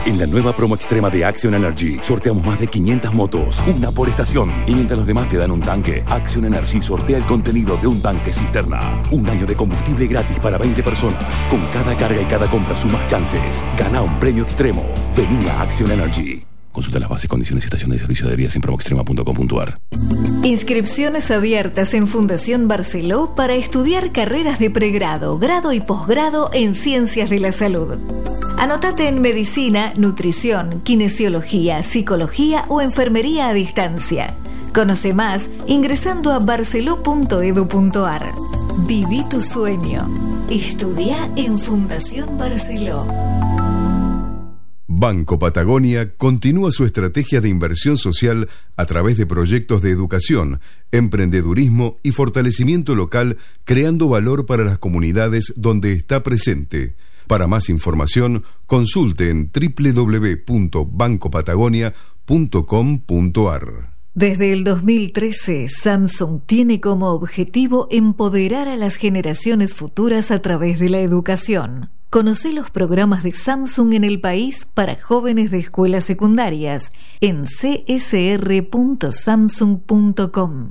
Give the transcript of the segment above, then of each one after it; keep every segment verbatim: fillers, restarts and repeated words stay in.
En la nueva promo extrema de Action Energy, sorteamos más de quinientas motos, una por estación. Y mientras los demás te dan un tanque, Action Energy sortea el contenido de un tanque cisterna. Un año de combustible gratis para veinte personas. Con cada carga y cada compra sumas chances. Gana un premio extremo. Vení a Action Energy. Consulta las bases, condiciones y estación de servicio de vías en promoextrema punto com punto a r. Inscripciones abiertas en Fundación Barceló para estudiar carreras de pregrado, grado y posgrado en Ciencias de la Salud. Anótate en Medicina, Nutrición, Kinesiología, Psicología o Enfermería a distancia. Conoce más ingresando a barceló punto edu punto a r. Viví tu sueño. Estudia en Fundación Barceló. Banco Patagonia continúa su estrategia de inversión social a través de proyectos de educación, emprendedurismo y fortalecimiento local, creando valor para las comunidades donde está presente. Para más información, consulte en doble u doble u doble u punto banco patagonia punto com punto a r. Desde el dos mil trece, Samsung tiene como objetivo empoderar a las generaciones futuras a través de la educación. Conoce los programas de Samsung en el país para jóvenes de escuelas secundarias en c s r punto samsung punto com.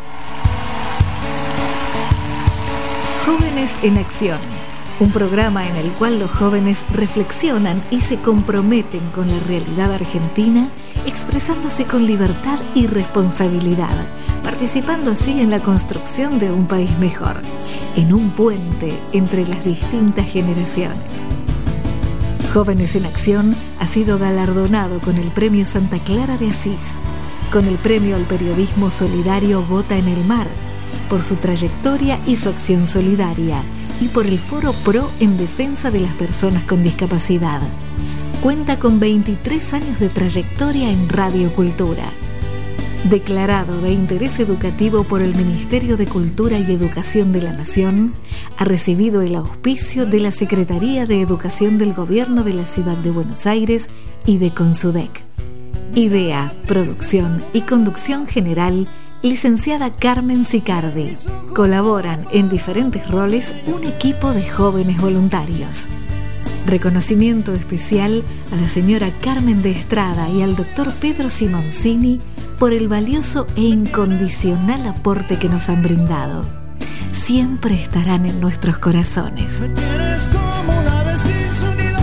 Jóvenes en Acción, un programa en el cual los jóvenes reflexionan y se comprometen con la realidad argentina, expresándose con libertad y responsabilidad, participando así en la construcción de un país mejor, en un puente entre las distintas generaciones. Jóvenes en Acción ha sido galardonado con el Premio Santa Clara de Asís, con el Premio al Periodismo Solidario Gota en el Mar, por su trayectoria y su acción solidaria, y por el Foro Pro en defensa de las personas con discapacidad. Cuenta con veintitrés años de trayectoria en Radio Cultura. Declarado de interés educativo por el Ministerio de Cultura y Educación de la Nación, ha recibido el auspicio de la Secretaría de Educación del Gobierno de la Ciudad de Buenos Aires y de Consudec. Idea, producción y conducción general, licenciada Carmen Sicardi. Colaboran en diferentes roles un equipo de jóvenes voluntarios. Reconocimiento especial a la señora Carmen de Estrada y al doctor Pedro Simoncini por el valioso e incondicional aporte que nos han brindado. Siempre estarán en nuestros corazones. Me tienes como una vez sin sonido.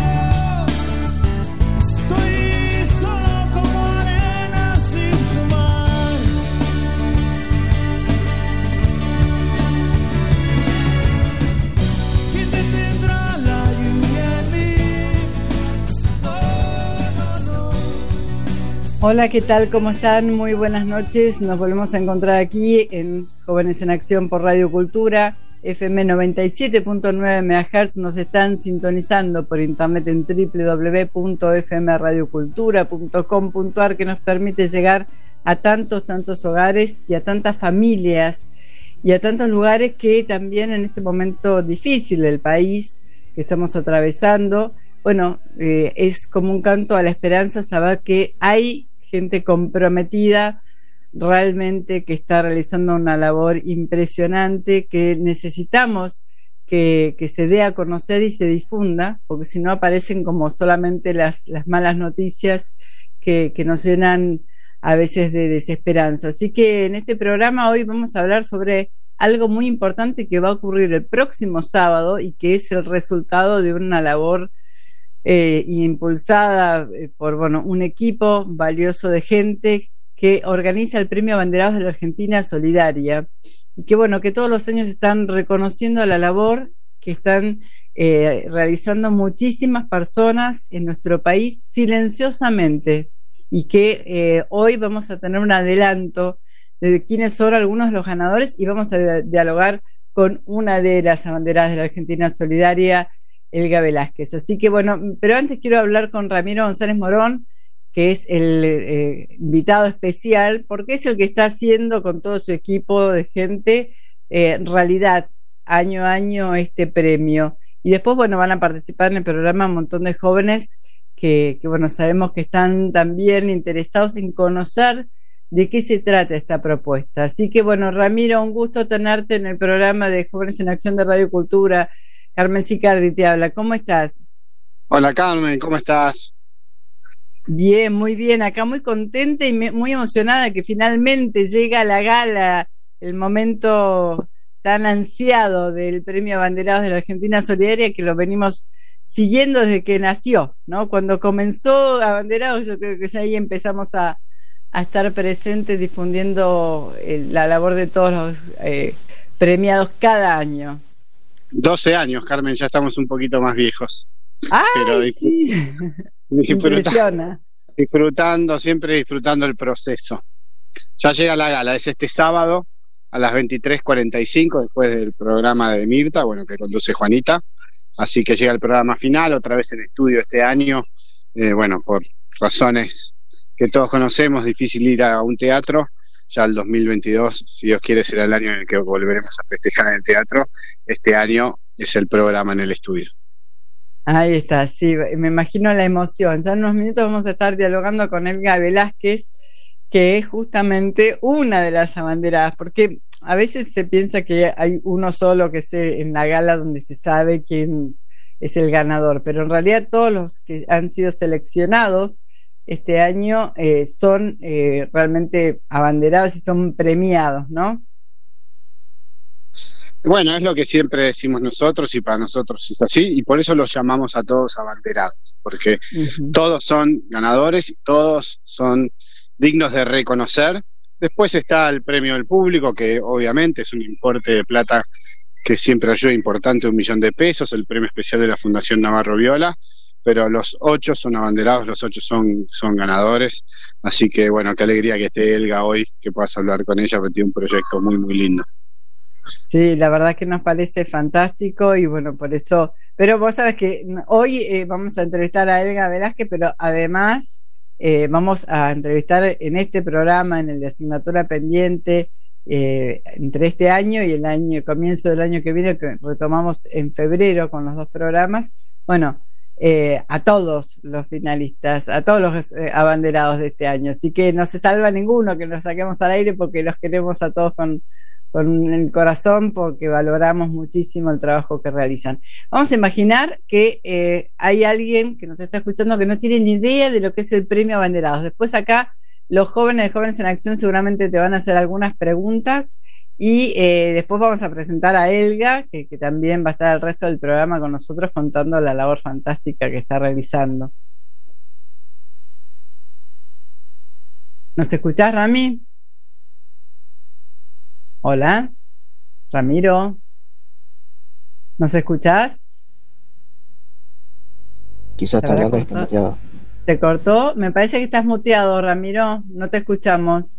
Estoy solo como arena sin su mar. ¿Quién detendrá la lluvia en mí? Oh, no, no. Hola, ¿qué tal? ¿Cómo están? Muy buenas noches. Nos volvemos a encontrar aquí en Jóvenes en Acción por Radio Cultura, F M noventa y siete punto nueve megahertz. Nos están sintonizando por internet en doble u doble u doble u punto f m radio cultura punto com punto a r, que nos permite llegar a tantos, tantos hogares y a tantas familias y a tantos lugares que también en este momento difícil del país que estamos atravesando, bueno, eh, es como un canto a la esperanza saber que hay gente comprometida realmente que está realizando una labor impresionante, que necesitamos que, que se dé a conocer y se difunda, porque si no aparecen como solamente las, las malas noticias que, que nos llenan a veces de desesperanza. Así que en este programa hoy vamos a hablar sobre algo muy importante que va a ocurrir el próximo sábado y que es el resultado de una labor eh, impulsada por bueno, un equipo valioso de gente que organiza el Premio Abanderados de la Argentina Solidaria, y que bueno, que todos los años están reconociendo la labor que están eh, realizando muchísimas personas en nuestro país silenciosamente, y que eh, hoy vamos a tener un adelanto de quiénes son algunos de los ganadores, y vamos a dialogar con una de las abanderadas de la Argentina Solidaria, Elga Velázquez. Así que bueno, pero antes quiero hablar con Ramiro González Morón, que es el eh, invitado especial, porque es el que está haciendo con todo su equipo de gente eh, realidad año a año este premio. Y después, bueno, van a participar en el programa un montón de jóvenes que, que bueno, sabemos que están también interesados en conocer de qué se trata esta propuesta. Así que, bueno, Ramiro, un gusto tenerte en el programa de Jóvenes en Acción de Radio Cultura. Carmen Sicardi te habla. ¿Cómo estás? Hola, Carmen, ¿cómo estás? Bien, muy bien. Acá muy contenta y me- muy emocionada que finalmente llega la gala, el momento tan ansiado del Premio Abanderados de la Argentina Solidaria, que lo venimos siguiendo desde que nació, ¿no? Cuando comenzó Abanderados, yo creo que ya ahí empezamos a, a estar presentes difundiendo eh, la labor de todos los eh, premiados cada año. doce años, Carmen, ya estamos un poquito más viejos. Pero ¡Ay, disfr- sí! disfruta- Impresiona. disfrutando, siempre disfrutando el proceso. Ya llega la gala, es este sábado a las veintitrés cuarenta y cinco, después del programa de Mirta, bueno, que conduce Juanita. Así que llega el programa final, otra vez en estudio este año. Eh, bueno, por razones que todos conocemos, difícil ir a un teatro. Ya el dos mil veintidós, si Dios quiere, será el año en el que volveremos a festejar en el teatro. Este año es el programa en el estudio. Ahí está, sí, me imagino la emoción. Ya en unos minutos vamos a estar dialogando con Elga Velázquez, que es justamente una de las abanderadas, porque a veces se piensa que hay uno solo que se en la gala donde se sabe quién es el ganador, pero en realidad todos los que han sido seleccionados este año eh, son eh, realmente abanderados y son premiados, ¿no? Bueno, es lo que siempre decimos nosotros y para nosotros es así, y por eso los llamamos a todos abanderados, porque Uh-huh. todos son ganadores y todos son dignos de reconocer. Después está el premio del público, que obviamente es un importe de plata que siempre ayuda, importante, un millón de pesos, el premio especial de la Fundación Navarro Viola, pero los ocho son abanderados, los ocho son, son ganadores, así que bueno, qué alegría que esté Elga hoy, que puedas hablar con ella, porque tiene un proyecto muy, muy lindo. Sí, la verdad que nos parece fantástico y bueno, por eso, pero vos sabes que hoy eh, vamos a entrevistar a Elga Velázquez, pero además eh, vamos a entrevistar en este programa, en el de asignatura pendiente, eh, entre este año y el año, comienzo del año que viene, que retomamos en febrero con los dos programas, bueno, eh, a todos los finalistas, a todos los eh, abanderados de este año, así que no se salva ninguno que los saquemos al aire porque los queremos a todos con con el corazón, porque valoramos muchísimo el trabajo que realizan. Vamos a imaginar que eh, hay alguien que nos está escuchando que no tiene ni idea de lo que es el premio Abanderados. Después acá los jóvenes de Jóvenes en Acción seguramente te van a hacer algunas preguntas y eh, después vamos a presentar a Elga, que, que también va a estar el resto del programa con nosotros contando la labor fantástica que está realizando. ¿Nos escuchás, Rami? Hola, Ramiro, ¿nos escuchás? Quizás está hablando y está muteado. ¿Se cortó? Me parece que estás muteado, Ramiro, no te escuchamos.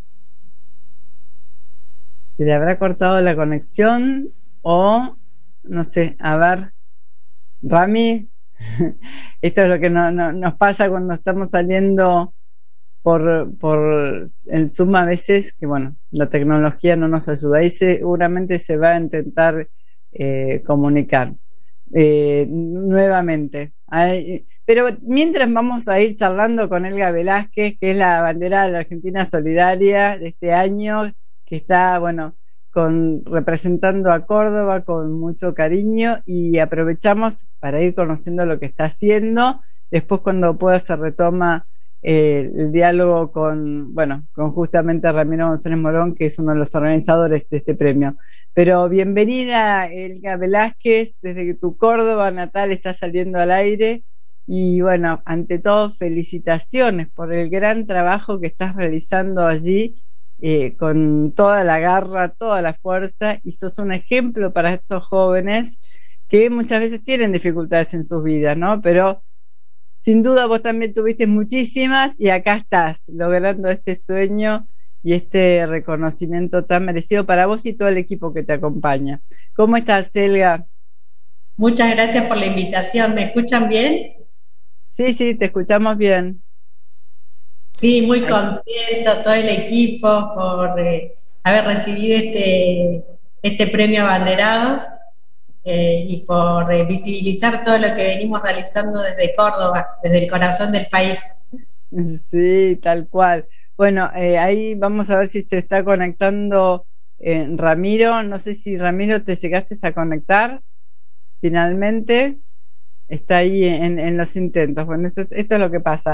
¿Se le habrá cortado la conexión? O, no sé, a ver, Rami, esto es lo que no, no, nos pasa cuando estamos saliendo por, por el Zoom a veces, que bueno, la tecnología no nos ayuda. Ahí seguramente se va a intentar eh, comunicar eh, nuevamente. Ahí, pero mientras vamos a ir charlando con Elga Velázquez, que es la abanderada de la Argentina Solidaria de este año, que está, bueno, con, representando a Córdoba con mucho cariño, y aprovechamos para ir conociendo lo que está haciendo. Después, cuando pueda, se retoma Eh, el diálogo con, bueno, con justamente Ramiro González Morón, que es uno de los organizadores de este premio. Pero bienvenida, Elga Velázquez, desde que tu Córdoba natal está saliendo al aire, y bueno, ante todo, felicitaciones por el gran trabajo que estás realizando allí, eh, con toda la garra, toda la fuerza, y sos un ejemplo para estos jóvenes que muchas veces tienen dificultades en sus vidas, ¿no? Pero sin duda vos también tuviste muchísimas y acá estás, logrando este sueño y este reconocimiento tan merecido para vos y todo el equipo que te acompaña. ¿Cómo estás, Elga? Muchas gracias por la invitación. ¿Me escuchan bien? Sí, sí, te escuchamos bien. Sí, muy contento, todo el equipo, por eh, haber recibido este, este premio Abanderados. Eh, y por eh, visibilizar todo lo que venimos realizando desde Córdoba, desde el corazón del país. Sí, tal cual. Bueno, eh, ahí vamos a ver si se está conectando eh, Ramiro. No sé si, Ramiro, te llegaste a conectar finalmente. Está ahí en, en los intentos. Bueno, esto, esto es lo que pasa.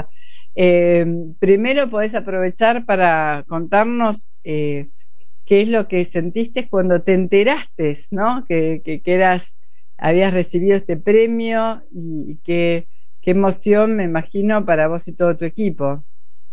Eh, primero podés aprovechar para contarnos eh, qué es lo que sentiste cuando te enteraste, ¿no? Que, que, que eras, habías recibido este premio y, y qué, qué emoción, me imagino, para vos y todo tu equipo.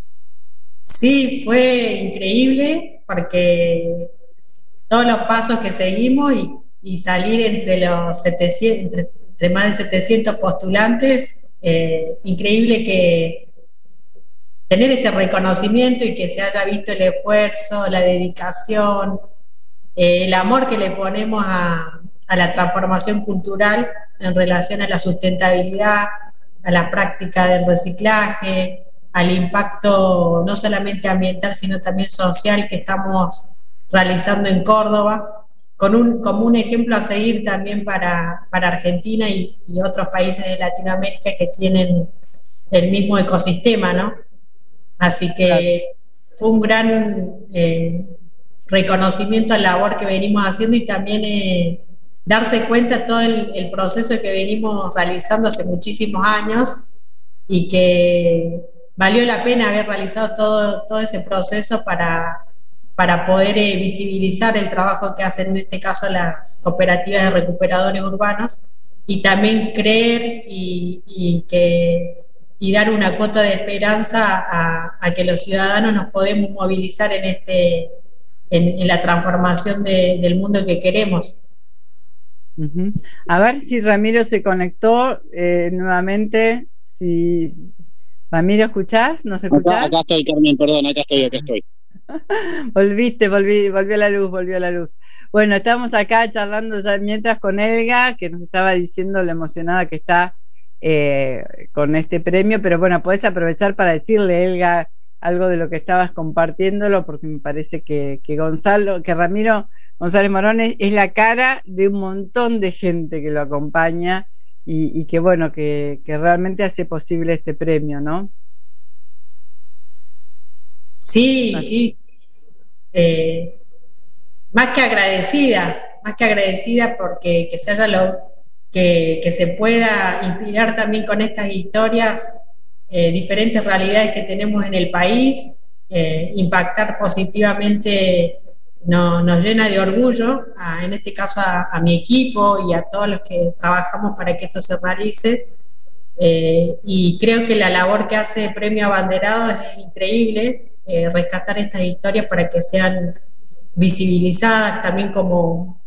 Sí, fue increíble porque todos los pasos que seguimos y, y salir entre los setecientos, entre, entre más de setecientos postulantes, eh, increíble que tener este reconocimiento y que se haya visto el esfuerzo, la dedicación, eh, el amor que le ponemos a, a la transformación cultural en relación a la sustentabilidad, a la práctica del reciclaje, al impacto no solamente ambiental, sino también social que estamos realizando en Córdoba, con un, como un ejemplo a seguir también para, para Argentina y, y otros países de Latinoamérica que tienen el mismo ecosistema, ¿no? Así que fue un gran eh, reconocimiento al labor que venimos haciendo y también eh, darse cuenta de todo el, el proceso que venimos realizando hace muchísimos años y que valió la pena haber realizado todo, todo ese proceso para, para poder eh, visibilizar el trabajo que hacen en este caso las cooperativas de recuperadores urbanos y también creer y, y que y dar una cuota de esperanza a, a que los ciudadanos nos podemos movilizar en este en, en la transformación de, del mundo que queremos. Uh-huh. A ver si Ramiro se conectó eh, nuevamente. Si Ramiro, ¿escuchás? ¿Nos escuchás? Acá, acá estoy, Carmen, perdón, acá estoy, acá estoy. Volviste, volví, volvió la luz, volvió la luz. Bueno, estamos acá charlando ya mientras con Elga, que nos estaba diciendo lo emocionada que está Eh, con este premio, pero bueno, podés aprovechar para decirle, Elga, algo de lo que estabas compartiéndolo, porque me parece que, que Gonzalo, que Ramiro González Morón es, es la cara de un montón de gente que lo acompaña y, y que bueno, que, que realmente hace posible este premio, ¿no? Sí, sí. Eh, más que agradecida, más que agradecida porque que se haya lo Que, que se pueda inspirar también con estas historias eh, diferentes realidades que tenemos en el país, eh, impactar positivamente no, nos llena de orgullo, a, en este caso a, a mi equipo y a todos los que trabajamos para que esto se realice, eh, y creo que la labor que hace Premio Abanderados es increíble, eh, rescatar estas historias para que sean visibilizadas también como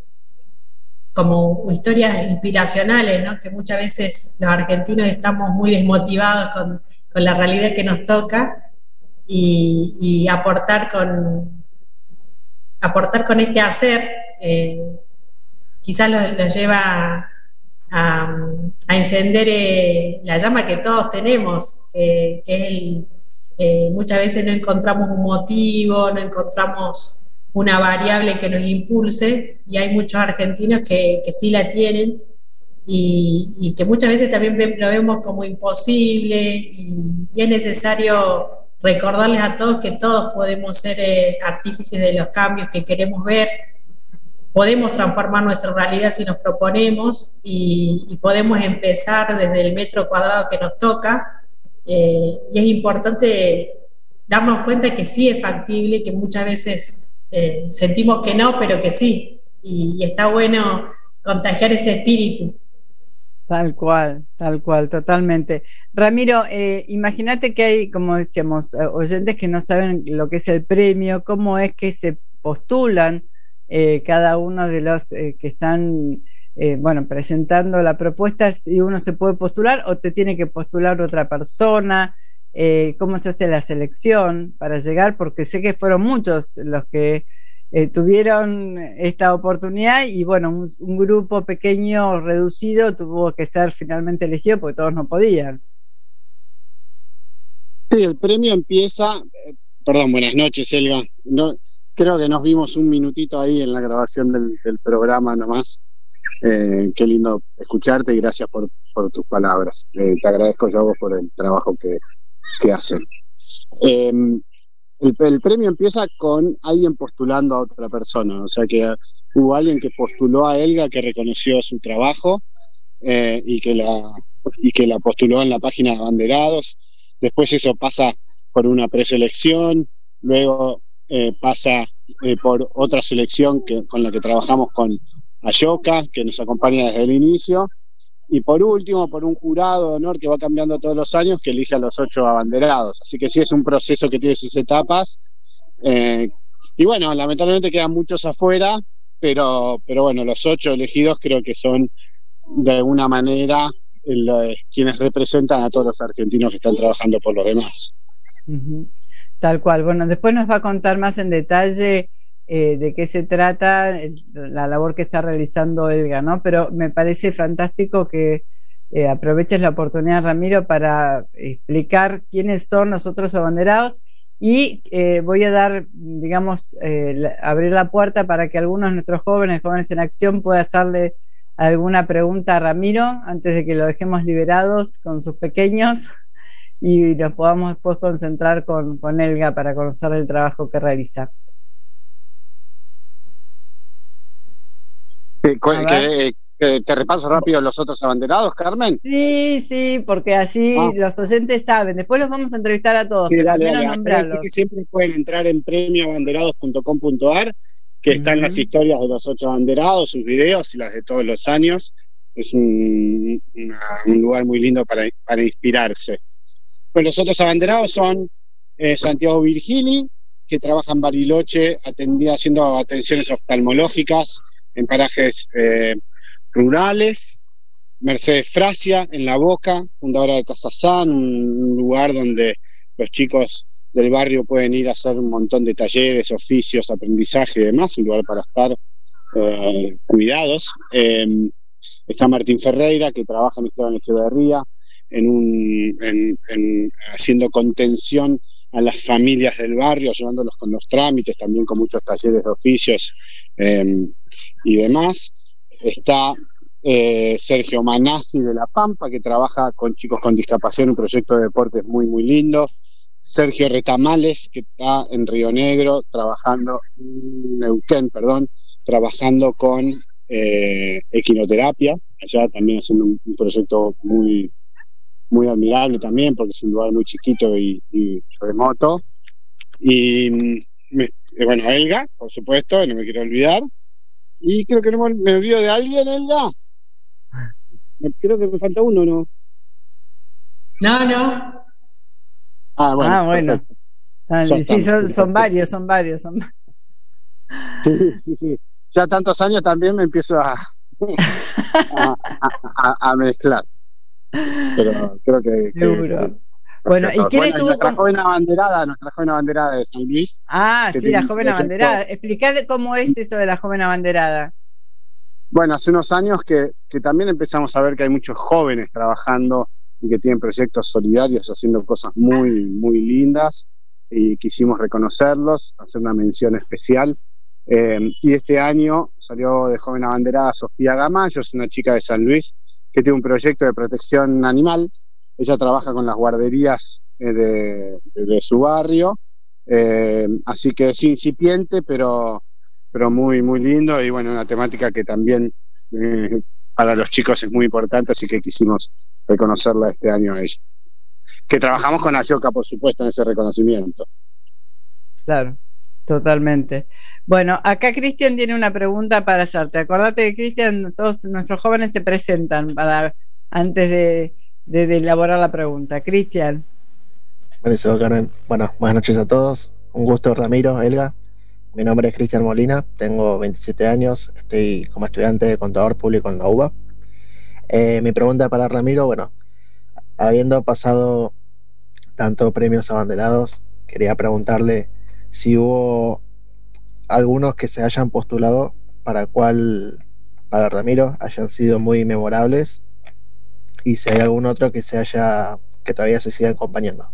como historias inspiracionales, ¿no? Que muchas veces los argentinos estamos muy desmotivados con, con la realidad que nos toca y, y aportar con aportar con este hacer eh, quizás los lo lleva a, a encender eh, la llama que todos tenemos, que, que es el, eh, muchas veces no encontramos un motivo, no encontramos una variable que nos impulse, y hay muchos argentinos que, que sí la tienen y, y que muchas veces también lo vemos como imposible y, y es necesario recordarles a todos que todos podemos ser eh, artífices de los cambios que queremos ver, podemos transformar nuestra realidad si nos proponemos y, y podemos empezar desde el metro cuadrado que nos toca, eh, y es importante darnos cuenta que sí es factible, que muchas veces Eh, sentimos que no, pero que sí, y, y está bueno contagiar ese espíritu. Tal cual, tal cual, totalmente. Ramiro, eh, imagínate que hay, como decíamos, oyentes que no saben lo que es el premio, cómo es que se postulan eh, cada uno de los eh, que están, eh, bueno, presentando la propuesta, si uno se puede postular o te tiene que postular otra persona. Eh, cómo se hace la selección para llegar, porque sé que fueron muchos los que eh, tuvieron esta oportunidad y bueno, un, un grupo pequeño, reducido, tuvo que ser finalmente elegido porque todos no podían. Sí, el premio empieza, eh, perdón, buenas noches, Elga. No, creo que nos vimos un minutito ahí en la grabación del, del programa nomás. Eh, qué lindo escucharte y gracias por, por tus palabras. Eh, te agradezco yo a vos por el trabajo que que hacen. Eh, el, el premio empieza con alguien postulando a otra persona, o sea que hubo alguien que postuló a Elga, que reconoció su trabajo eh, y, que la, y que la postuló en la página de Abanderados. después eso pasa por una preselección, luego eh, pasa eh, por otra selección que, con la que trabajamos con Ayoka, que nos acompaña desde el inicio, y por último por un jurado de honor que va cambiando todos los años que elige a los ocho abanderados. Así que sí, es un proceso que tiene sus etapas, eh, y bueno, lamentablemente quedan muchos afuera, pero, pero bueno, los ocho elegidos creo que son de alguna manera el, quienes representan a todos los argentinos que están trabajando por los demás. Uh-huh. Tal cual. Bueno, después nos va a contar más en detalle eh, de qué se trata el, la labor que está realizando Elga, ¿no? Pero me parece fantástico que eh, aproveches la oportunidad, Ramiro, para explicar quiénes son los otros abanderados. Y eh, voy a dar, digamos, eh, la, abrir la puerta para que algunos de nuestros jóvenes, jóvenes en acción, pueda hacerle alguna pregunta a Ramiro antes de que lo dejemos liberados con sus pequeños y nos podamos después concentrar con, con Elga para conocer el trabajo que realiza. ¿Que, que, que te repaso rápido los otros abanderados, Carmen? Sí, sí, porque así ah. los oyentes saben. Después los vamos a entrevistar a todos, sí, pero dale, al menos dale. nombrarlos. Que siempre pueden entrar en premio abanderados punto com punto a r, que uh-huh. están las historias de los ocho abanderados, sus videos y las de todos los años. Es un, una, un lugar muy lindo para, para inspirarse. Pues los otros abanderados son eh, Santiago Virgili, que trabaja en Bariloche atendía, haciendo atenciones oftalmológicas en parajes eh, rurales. Mercedes Frasia, en La Boca, fundadora de Casa San, un lugar donde los chicos del barrio pueden ir a hacer un montón de talleres, oficios, aprendizaje y demás, un lugar para estar eh, cuidados. Eh, está Martín Ferreira, que trabaja en Esteban Echeverría, en un, en, en, haciendo contención a las familias del barrio, ayudándolos con los trámites, también con muchos talleres de oficios eh, y demás. Está eh, Sergio Manassi de La Pampa, que trabaja con chicos con discapacidad en un proyecto de deportes muy, muy lindo. Sergio Retamales, que está en Río Negro, trabajando, Neuquén, perdón, trabajando con eh, equinoterapia, allá también haciendo un, un proyecto muy, muy admirable también, porque es un lugar muy chiquito y, y remoto. Y me, bueno, Elga, por supuesto, no me quiero olvidar. Y creo que no me, me olvido de alguien, Elga. Creo que me falta uno, ¿no? No, no. Ah, bueno. Ah, bueno. Ah, sí, estamos, son, son varios, son varios. Son... Sí, sí, sí. Ya tantos años también me empiezo a, a, a, a mezclar. Pero creo que... Seguro. Que, bueno, ¿y quién bueno, estuvo nuestra con... joven abanderada, nuestra joven abanderada de San Luis? Ah, sí, la joven abanderada. Explicad cómo es eso de la joven abanderada. Bueno, hace unos años que, que también empezamos a ver que hay muchos jóvenes trabajando y que tienen proyectos solidarios haciendo cosas muy, muy lindas, y quisimos reconocerlos, hacer una mención especial. Eh, y este año salió de joven abanderada Sofía Gamayo, es una chica de San Luis que tiene un proyecto de protección animal. Ella trabaja con las guarderías eh, de, de, de su barrio, eh, así que es incipiente, pero, pero muy, muy lindo, y bueno, una temática que también eh, para los chicos es muy importante, así que quisimos reconocerla este año a ella. Que trabajamos con Ayoka, por supuesto, en ese reconocimiento. Claro, totalmente. Bueno, acá Cristian tiene una pregunta para hacerte. Acordate que, Cristian, todos nuestros jóvenes se presentan para antes de, de, de elaborar la pregunta. Cristian. Buenísimo, Karen. Bueno, buenas noches a todos. Un gusto, Ramiro, Elga. Mi nombre es Cristian Molina, tengo veintisiete años, estoy como estudiante de contador público en la U B A. Eh, mi pregunta para Ramiro, bueno, habiendo pasado tantos premios abanderados, quería preguntarle si hubo algunos que se hayan postulado para cuál, para Ramiro, hayan sido muy memorables, y si hay algún otro que se haya, que todavía se siga acompañando.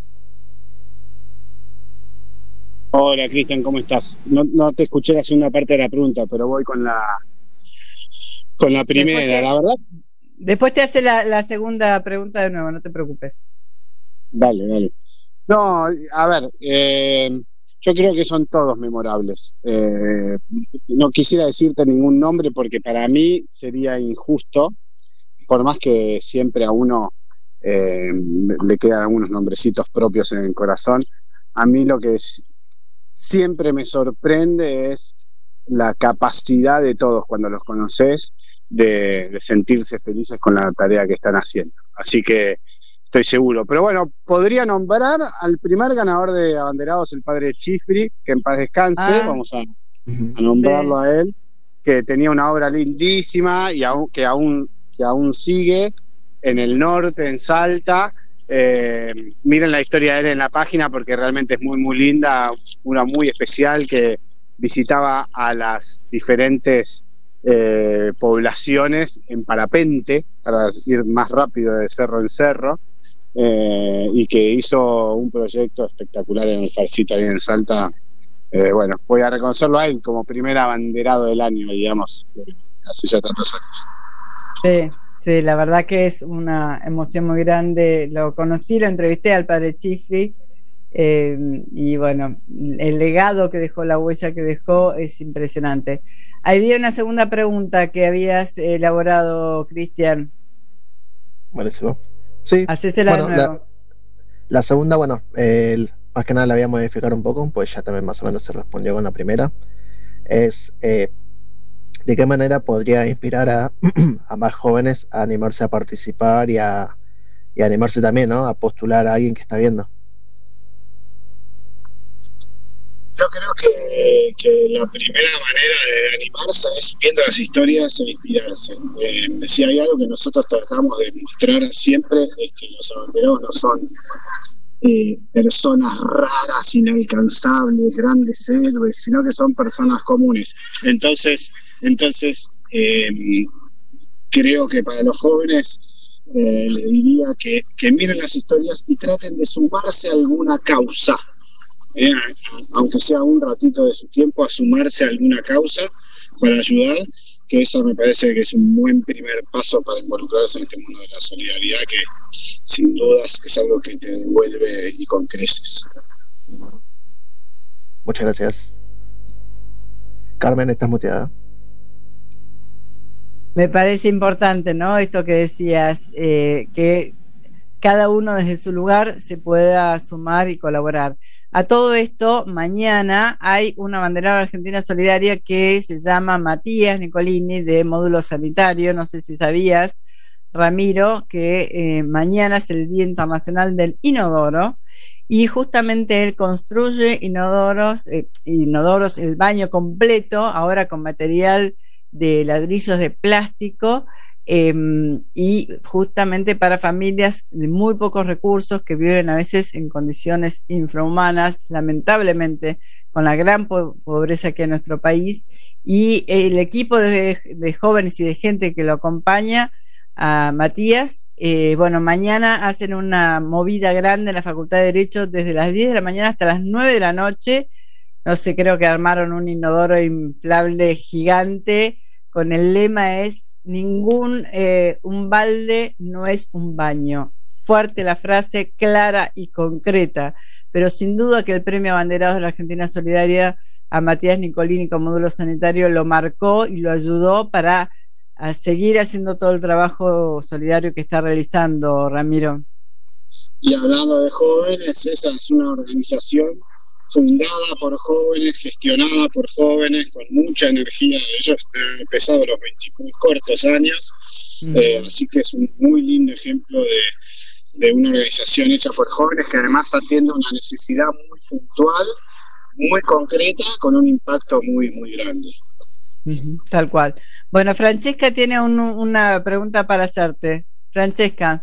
Hola, Cristian, ¿cómo estás? No, no te escuché la segunda parte de la pregunta, pero voy con la con la primera, te, la verdad. Después te hace la, la segunda pregunta de nuevo, no te preocupes. Dale, dale. No, a ver, eh, yo creo que son todos memorables. Eh, no quisiera decirte ningún nombre porque para mí sería injusto, por más que siempre a uno eh, le quedan algunos nombrecitos propios en el corazón. A mí lo que es, siempre me sorprende es la capacidad de todos cuando los conoces de, de sentirse felices con la tarea que están haciendo. Así que estoy seguro. Pero bueno, podría nombrar al primer ganador de abanderados, el padre Chifri, que en paz descanse, Ah. vamos a, a nombrarlo Sí. a él, que tenía una obra lindísima y aún, que, aún, que aún sigue en el norte, en Salta. Eh, miren la historia de él en la página porque realmente es muy muy linda, una muy especial, que visitaba a las diferentes eh, poblaciones en parapente para ir más rápido de cerro en cerro, eh, y que hizo un proyecto espectacular en el Farcito ahí en Salta. Eh, bueno, voy a reconocerlo a él como primer abanderado del año, digamos, hace ya tantos años. Sí, sí, la verdad que es una emoción muy grande. Lo conocí, lo entrevisté al padre Chifri, eh, y bueno, el legado que dejó, la huella que dejó es impresionante. Había una segunda pregunta que habías elaborado, Cristian. Buenísimo. Sí, Hacésela bueno, de nuevo. la, la segunda, bueno, eh, el- más que nada la voy a modificar un poco, pues ya también más o menos se respondió con la primera. Es eh, de qué manera podría inspirar a, a más jóvenes a animarse a participar y a, y a animarse también, ¿no? A postular a alguien que está viendo. Yo creo que, que la primera manera de animarse es viendo las historias e inspirarse. Eh, si hay algo que nosotros tratamos de mostrar siempre es que los abanderados no son eh, personas raras, inalcanzables, grandes héroes, sino que son personas comunes. Entonces, entonces eh, creo que para los jóvenes eh, les diría que, que miren las historias y traten de sumarse a alguna causa. Eh, aunque sea un ratito de su tiempo, a sumarse a alguna causa para ayudar, que eso me parece que es un buen primer paso para involucrarse en este mundo de la solidaridad, que sin dudas es algo que te devuelve y con creces. Muchas gracias. Carmen, estás muteada. Me parece importante, ¿no? Esto que decías, eh, que cada uno desde su lugar se pueda sumar y colaborar. A todo esto, mañana hay una abanderada argentina solidaria que se llama Matías Nicolini, de Módulo Sanitario. No sé si sabías, Ramiro, que eh, mañana es el Día Internacional del Inodoro, y justamente él construye inodoros, eh, inodoros, el baño completo, ahora con material de ladrillos de plástico, eh, y justamente para familias de muy pocos recursos que viven a veces en condiciones infrahumanas, lamentablemente, con la gran po pobreza que hay en nuestro país. Y el equipo de, de jóvenes y de gente que lo acompaña a Matías, eh, bueno, mañana hacen una movida grande en la Facultad de Derecho desde las diez de la mañana hasta las nueve de la noche. No sé, creo que armaron un inodoro inflable gigante con el lema es ningún, eh, un balde no es un baño. Fuerte la frase, clara y concreta, pero sin duda que el premio Abanderados de la Argentina Solidaria a Matías Nicolini con Módulo Sanitario lo marcó y lo ayudó para a seguir haciendo todo el trabajo solidario que está realizando, Ramiro. Y hablando de jóvenes, esa es una organización fundada por jóvenes, gestionada por jóvenes, con mucha energía. Ellos han empezado a los veinte cortos años, mm. eh, así que es un muy lindo ejemplo de, de una organización hecha por jóvenes que además atiende una necesidad muy puntual, muy concreta, con un impacto muy, muy grande. Uh-huh, tal cual. Bueno, Francesca tiene un, una pregunta para hacerte. Francesca.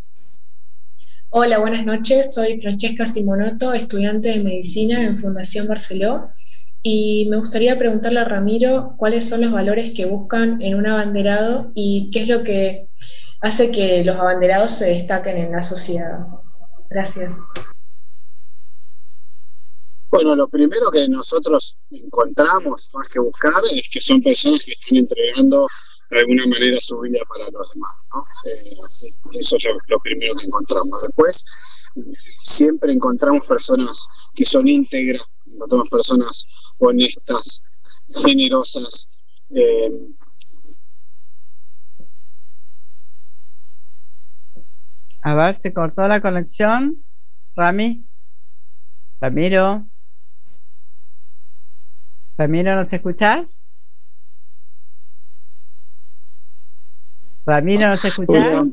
Hola, buenas noches. Soy Francesca Simonotto, estudiante de Medicina en Fundación Barceló, y me gustaría preguntarle a Ramiro cuáles son los valores que buscan en un abanderado y qué es lo que hace que los abanderados se destaquen en la sociedad. Gracias. Bueno, lo primero que nosotros encontramos, más que buscar, es que son personas que están entregando de alguna manera su vida para los demás, ¿no? Eh, eso es lo, lo primero que encontramos. Después, siempre encontramos personas que son íntegras, encontramos personas honestas, generosas. Eh, A ver, se cortó la conexión. Rami. Ramiro. Ramiro, ¿nos escuchás? Ramiro, ¿nos escuchás? Hola.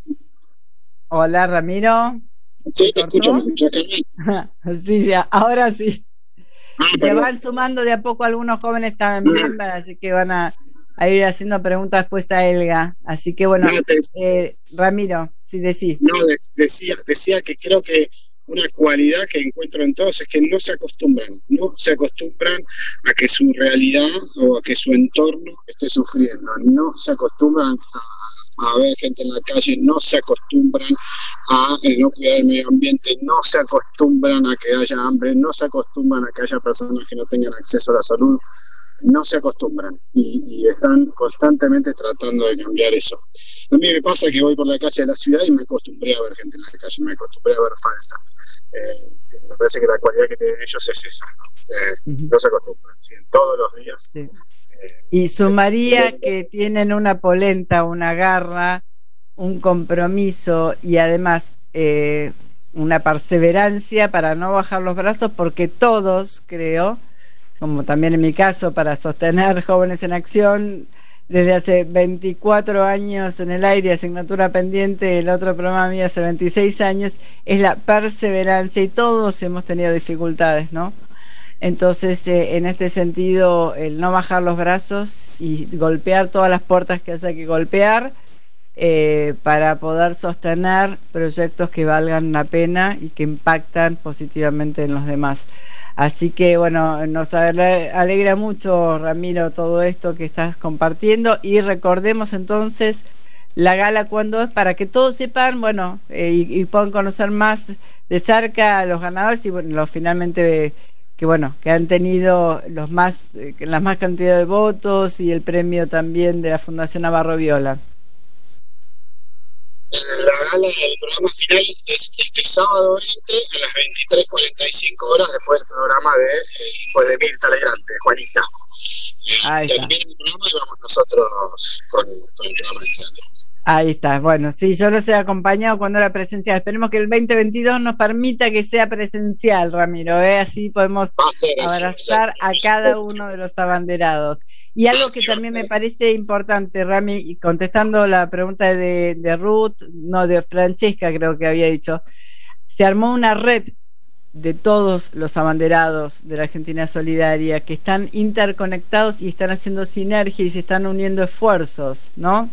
Hola, Ramiro. Sí, te escucho, ¿me escuchas, Carmen? Sí, sí, ahora sí. Ah, Se perdón. van sumando de a poco algunos jóvenes también, así que van a, a ir haciendo preguntas después a Elga. Así que bueno, No, te- eh, Ramiro, si decís. No, de- decía, decía que creo que una cualidad que encuentro en todos es que no se acostumbran, no se acostumbran a que su realidad o a que su entorno esté sufriendo, no se acostumbran a, a ver gente en la calle, no se acostumbran a eh, no cuidar el medio ambiente, no se acostumbran a que haya hambre, no se acostumbran a que haya personas que no tengan acceso a la salud, no se acostumbran y, y están constantemente tratando de cambiar eso. A mí me pasa que voy por la calle de la ciudad y me acostumbré a ver gente en la calle, me acostumbré a ver falta. Eh, me parece que la cualidad que tienen ellos es esa, ¿no? Eh, Ujú. no se acostumbran, ¿sí? Todos los días. Sí. eh, Y sumaría que tienen una polenta, una garra, un compromiso y además eh, una perseverancia para no bajar los brazos, porque todos, creo, como también en mi caso, para sostener Jóvenes en Acción, desde hace veinticuatro años en el aire, asignatura pendiente, el otro programa mío hace veintiséis años, es la perseverancia y todos hemos tenido dificultades, ¿no? Entonces, eh, en este sentido, el no bajar los brazos y golpear todas las puertas que haya que golpear eh, para poder sostener proyectos que valgan la pena y que impactan positivamente en los demás. Así que, bueno, nos ale- alegra mucho, Ramiro, todo esto que estás compartiendo. Y recordemos entonces la gala cuándo es, para que todos sepan, bueno, eh, y, y puedan conocer más de cerca a los ganadores y, bueno, los finalmente... que bueno, que han tenido los más, eh, la más cantidad de votos y el premio también de la Fundación Navarro Viola. La gala del programa final es este sábado veinte a las veintitrés cuarenta y cinco horas después del programa de, eh, pues de Mirta Legrande, Juanita. Eh, Ahí está. termina el programa y vamos nosotros con, con el programa de este año. Ahí está, bueno, sí, yo los he acompañado cuando era presencial. Esperemos que el veinte veintidós nos permita que sea presencial, Ramiro, ¿eh? Así podemos Va a ser así, abrazar a cada uno de los abanderados. Y algo que también me parece importante, Rami, y contestando la pregunta de, de Ruth, no, de Francesca creo que había dicho, se armó una red de todos los abanderados de la Argentina Solidaria que están interconectados y están haciendo sinergia y se están uniendo esfuerzos, ¿no?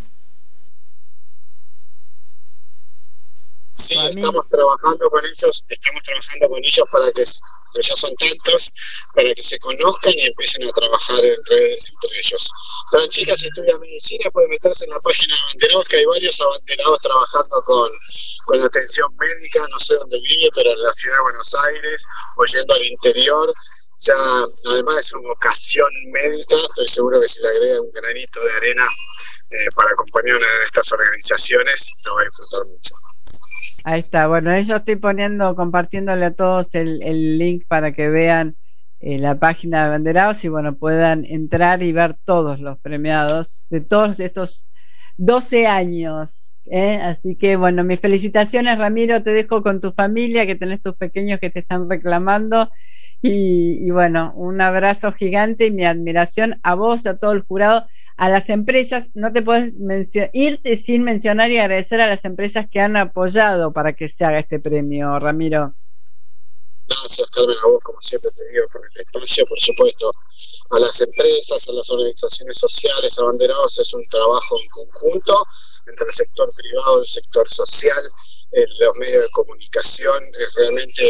Sí, estamos trabajando con ellos, estamos trabajando con ellos para que, que ya son tantos, para que se conozcan y empiecen a trabajar entre, entre ellos. Francesca, si estudia medicina, puede meterse en la página de abanderados, que hay varios abanderados trabajando con, con atención médica, no sé dónde vive, pero en la ciudad de Buenos Aires, o yendo al interior. Ya, además de su vocación médica, estoy seguro que si le agrega un granito de arena eh, para acompañar a una de estas organizaciones, lo va a disfrutar mucho. Ahí está, bueno, yo estoy poniendo, compartiéndole a todos el, el link para que vean eh, la página de Abanderados y bueno, puedan entrar y ver todos los premiados de todos estos doce años, ¿eh? Así que bueno, mis felicitaciones, Ramiro, te dejo con tu familia, que tenés tus pequeños que te están reclamando y, y bueno, un abrazo gigante y mi admiración a vos, a todo el jurado, a las empresas. No te puedes irte sin mencionar y agradecer a las empresas que han apoyado para que se haga este premio, Ramiro. Gracias, Carmen, a vos, como siempre te digo, por el espacio, por supuesto, a las empresas, a las organizaciones sociales. Abanderados es un trabajo en conjunto entre el sector privado y el sector social, eh, los medios de comunicación. Es realmente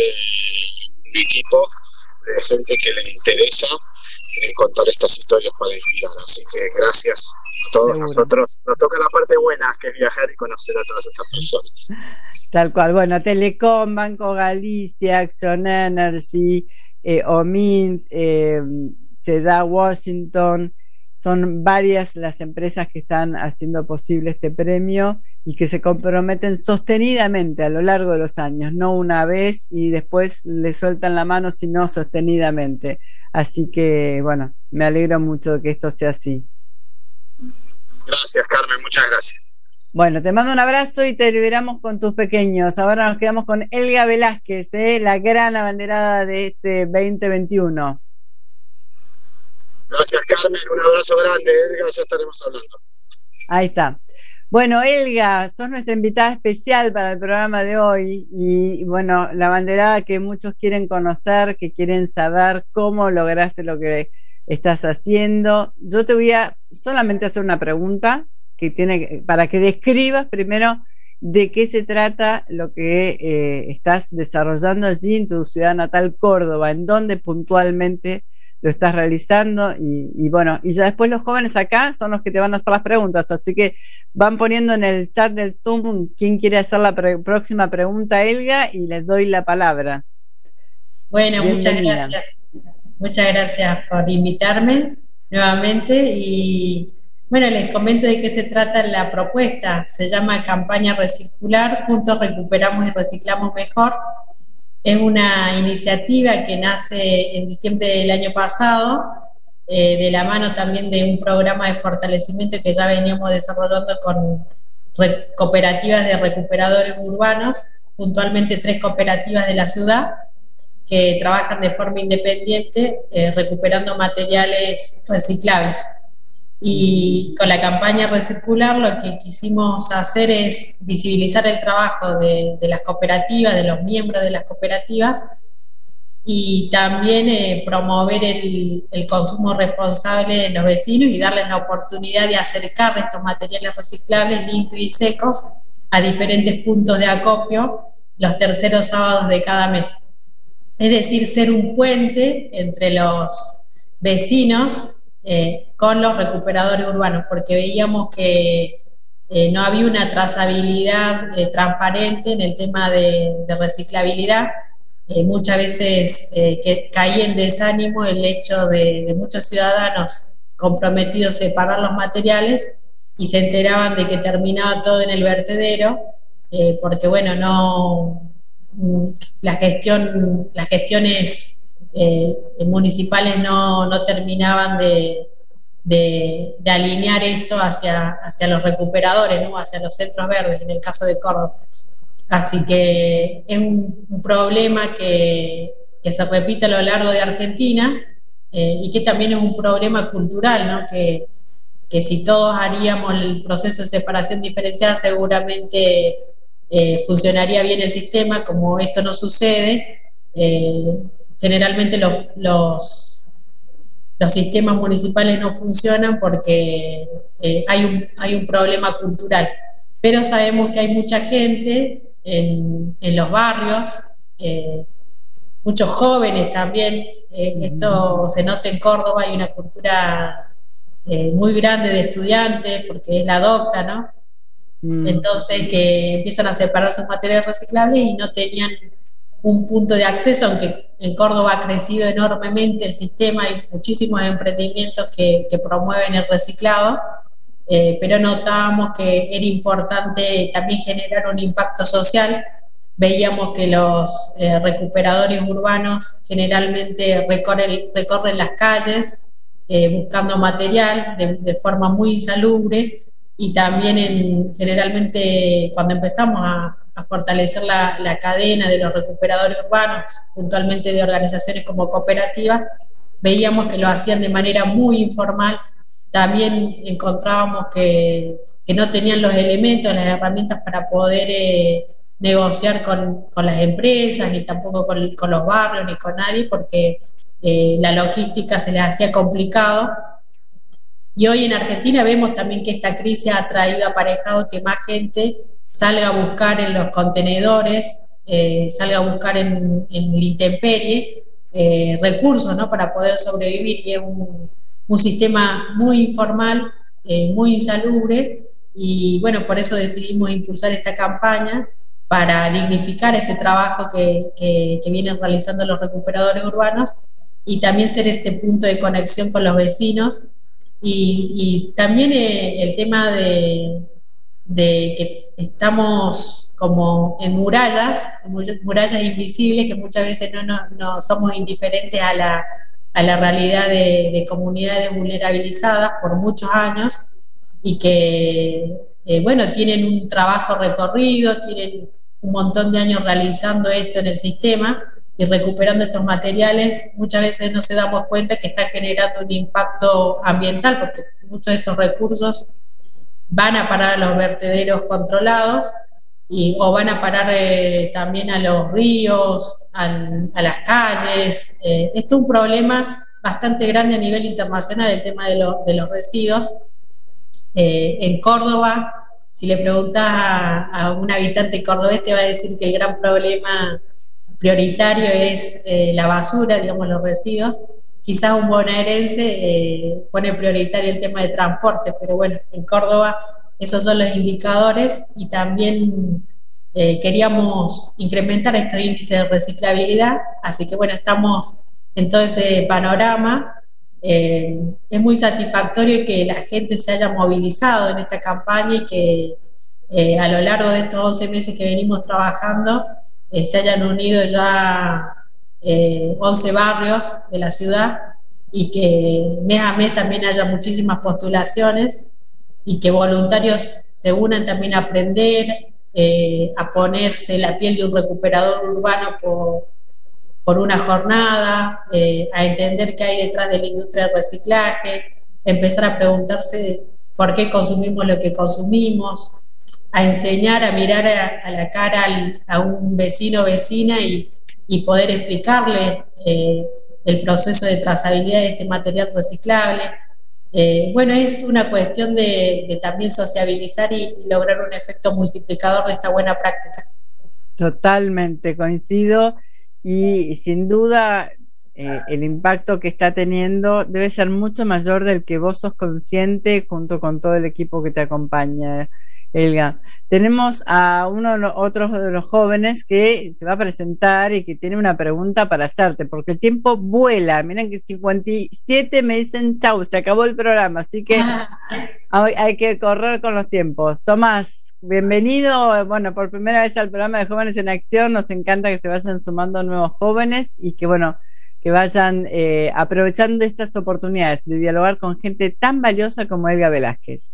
un equipo de gente que le interesa eh, contar estas historias para inspirar, así que gracias a todos. Seguro. Nosotros nos toca la parte buena, que es viajar y conocer a todas estas personas. Tal cual, bueno, Telecom, Banco Galicia, Action Energy, eh, Omint, eh, Seda Washington, son varias las empresas que están haciendo posible este premio y que se comprometen sostenidamente a lo largo de los años, no una vez y después le sueltan la mano, sino sostenidamente. Así que, bueno, me alegro mucho de que esto sea así. Gracias, Carmen, muchas gracias. Bueno, te mando un abrazo y te liberamos con tus pequeños. Ahora nos quedamos con Elga Velázquez, ¿eh? La gran abanderada de este veinte veintiuno. Gracias, Carmen, un abrazo grande, Elga, ya estaremos hablando. Ahí está. Bueno, Elga, sos nuestra invitada especial para el programa de hoy y, bueno, la abanderada que muchos quieren conocer, que quieren saber cómo lograste lo que estás haciendo. Yo te voy a solamente hacer una pregunta que tiene para que describas primero de qué se trata lo que eh, estás desarrollando allí en tu ciudad natal, Córdoba, en dónde puntualmente lo estás realizando y, y bueno, y ya después los jóvenes acá son los que te van a hacer las preguntas, así que van poniendo en el chat del Zoom quién quiere hacer la pre- próxima pregunta a Elga y les doy la palabra. Bueno, Bienvenida. muchas gracias. Muchas gracias por invitarme nuevamente y bueno, les comento de qué se trata la propuesta. Se llama Campaña Recircular, Juntos Recuperamos y Reciclamos Mejor. Es una iniciativa que nace en diciembre del año pasado, eh, de la mano también de un programa de fortalecimiento que ya veníamos desarrollando con re- cooperativas de recuperadores urbanos, puntualmente tres cooperativas de la ciudad, que trabajan de forma independiente eh, recuperando materiales reciclables. Y con la campaña Recircular lo que quisimos hacer es visibilizar el trabajo de, de las cooperativas, de los miembros de las cooperativas, y también eh, promover el, el consumo responsable de los vecinos y darles la oportunidad de acercar estos materiales reciclables limpios y secos a diferentes puntos de acopio los terceros sábados de cada mes. Es decir, ser un puente entre los vecinos eh, con los recuperadores urbanos, porque veíamos que eh, no había una trazabilidad eh, transparente en el tema de, de reciclabilidad. Eh, muchas veces eh, que caía en desánimo el hecho de, de muchos ciudadanos comprometidos a separar los materiales y se enteraban de que terminaba todo en el vertedero, eh, porque bueno, no la gestión, las gestiones eh, municipales no, no terminaban de, de, de alinear esto hacia, hacia los recuperadores, ¿no? Hacia los centros verdes, en el caso de Córdoba. Así que es un, un problema que, que se repite a lo largo de Argentina eh, y que también es un problema cultural, ¿no? Que, que si todos haríamos el proceso de separación diferenciada, seguramente eh, funcionaría bien el sistema. Como esto no sucede, eh, generalmente los, los, los sistemas municipales no funcionan porque eh, hay, un, hay un problema cultural. Pero sabemos que hay mucha gente en, en los barrios, eh, muchos jóvenes también. Eh, esto se nota en Córdoba, hay una cultura eh, muy grande de estudiantes, porque es la docta, ¿no? Mm. Entonces, que empiezan a separar sus materiales reciclables y no tenían un punto de acceso, aunque en Córdoba ha crecido enormemente el sistema, hay muchísimos emprendimientos que, que promueven el reciclado. Eh, pero notábamos que era importante también generar un impacto social. Veíamos que los eh, recuperadores urbanos generalmente recorren, recorren las calles eh, buscando material de, de forma muy insalubre, y también en, generalmente cuando empezamos a, a fortalecer la, la cadena de los recuperadores urbanos, puntualmente de organizaciones como cooperativas, veíamos que lo hacían de manera muy informal. También encontrábamos que, que no tenían los elementos, las herramientas para poder eh, negociar con, con las empresas, ni tampoco con, con los barrios, ni con nadie, porque eh, la logística se les hacía complicado. Y hoy en Argentina vemos también que esta crisis ha traído aparejado que más gente salga a buscar en los contenedores, eh, salga a buscar en, en la intemperie eh, recursos, ¿no? Para poder sobrevivir, y es un un sistema muy informal, eh, muy insalubre, y bueno, por eso decidimos impulsar esta campaña para dignificar ese trabajo que, que, que vienen realizando los recuperadores urbanos, y también ser este punto de conexión con los vecinos, y, y también eh, el tema de, de que estamos como en murallas, murallas invisibles, que muchas veces no, no, no somos indiferentes a la a la realidad de, de comunidades vulnerabilizadas por muchos años, y que eh, bueno, tienen un trabajo recorrido, tienen un montón de años realizando esto en el sistema y recuperando estos materiales. Muchas veces no se damos cuenta que está generando un impacto ambiental, porque muchos de estos recursos van a parar a los vertederos controlados y, o van a parar eh, también a los ríos, al, a las calles. Eh, esto es un problema bastante grande a nivel internacional, el tema de, lo, de los residuos. Eh, en Córdoba, si le preguntas a, a un habitante cordobés, te va a decir que el gran problema prioritario es eh, la basura, digamos, los residuos. Quizás un bonaerense eh, pone prioritario el tema de transporte, pero bueno, en Córdoba esos son los indicadores y también eh, queríamos incrementar estos índices de reciclabilidad, así que bueno, estamos en todo ese panorama. Eh, es muy satisfactorio que la gente se haya movilizado en esta campaña y que eh, a lo largo de estos once meses que venimos trabajando eh, se hayan unido ya eh, once barrios de la ciudad y que mes a mes también haya muchísimas postulaciones y que voluntarios se unan también a aprender, eh, a ponerse la piel de un recuperador urbano por por una jornada, eh, a entender qué hay detrás de la industria del reciclaje, empezar a preguntarse por qué consumimos lo que consumimos, a enseñar a mirar a, a la cara al, a un vecino o vecina y, y poder explicarle eh, el proceso de trazabilidad de este material reciclable. Eh, bueno, es una cuestión de, de también sociabilizar y, y lograr un efecto multiplicador de esta buena práctica. Totalmente, coincido. Y sin duda eh, el impacto que está teniendo debe ser mucho mayor del que vos sos consciente junto con todo el equipo que te acompaña, Elga. Tenemos a uno de los otros de los jóvenes que se va a presentar y que tiene una pregunta para hacerte, porque el tiempo vuela. Miren que cincuenta y siete me dicen chau, se acabó el programa, así que hay, hay que correr con los tiempos. Tomás, bienvenido, bueno, por primera vez al programa de Jóvenes en Acción. Nos encanta que se vayan sumando nuevos jóvenes y que, bueno, que vayan eh, aprovechando estas oportunidades de dialogar con gente tan valiosa como Elga Velázquez.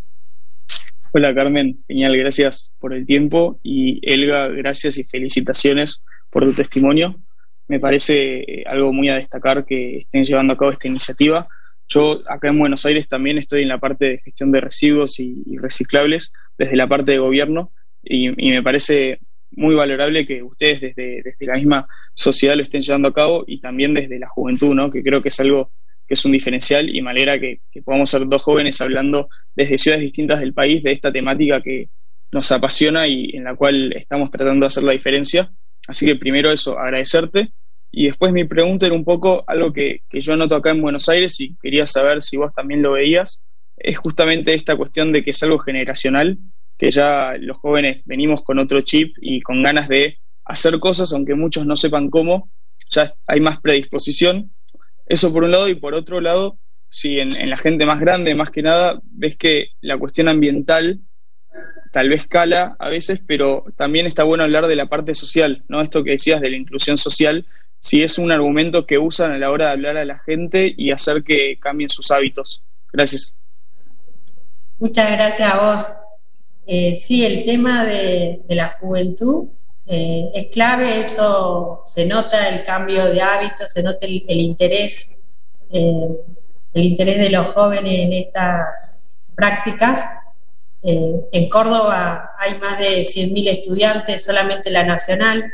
Hola Carmen, genial, gracias por el tiempo, y Elga, gracias y felicitaciones por tu testimonio. Me parece algo muy a destacar que estén llevando a cabo esta iniciativa. Yo acá en Buenos Aires también estoy en la parte de gestión de residuos y, y reciclables desde la parte de gobierno, y, y me parece muy valorable que ustedes desde, desde la misma sociedad lo estén llevando a cabo, y también desde la juventud, ¿no? Que creo que es algo que es un diferencial, y me alegra que, que podamos ser dos jóvenes hablando desde ciudades distintas del país de esta temática que nos apasiona y en la cual estamos tratando de hacer la diferencia. Así que primero eso, agradecerte, y después mi pregunta era un poco algo que, que yo noto acá en Buenos Aires y quería saber si vos también lo veías. Es justamente esta cuestión de que es algo generacional, que ya los jóvenes venimos con otro chip y con ganas de hacer cosas, aunque muchos no sepan cómo, ya hay más predisposición. Eso por un lado, y por otro lado, si en, en la gente más grande, más que nada, ves que la cuestión ambiental tal vez cala a veces, pero también está bueno hablar de la parte social, ¿no? Esto que decías de la inclusión social, si es un argumento que usan a la hora de hablar a la gente y hacer que cambien sus hábitos. Gracias. Muchas gracias a vos. Eh, sí, el tema de, de la juventud eh, es clave, eso se nota el cambio de hábitos, se nota el, el interés, eh, el interés de los jóvenes en estas prácticas. Eh, en Córdoba hay más de cien mil estudiantes, solamente la nacional.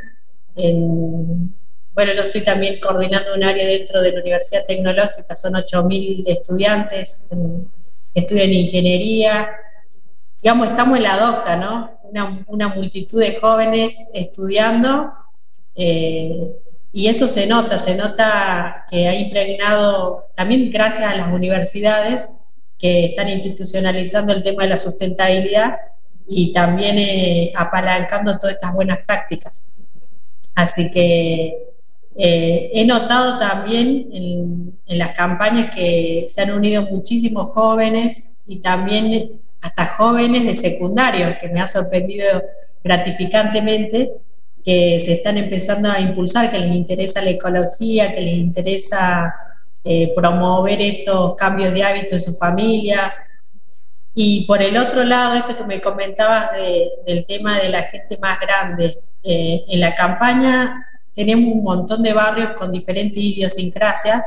En, bueno, yo estoy también coordinando un área dentro de la Universidad Tecnológica, son ocho mil estudiantes, en, estudian ingeniería. Digamos, estamos en la DOCA, ¿no? Una, una multitud de jóvenes estudiando, eh, y eso se nota, se nota que ha impregnado, también gracias a las universidades que están institucionalizando el tema de la sustentabilidad y también eh, apalancando todas estas buenas prácticas. Así que eh, he notado también en, en las campañas que se han unido muchísimos jóvenes y también hasta jóvenes de secundario, que me ha sorprendido gratificantemente, que se están empezando a impulsar, que les interesa la ecología, que les interesa eh, promover estos cambios de hábitos en sus familias. Y por el otro lado, esto que me comentabas de, del tema de la gente más grande, eh, en la campaña tenemos un montón de barrios con diferentes idiosincrasias,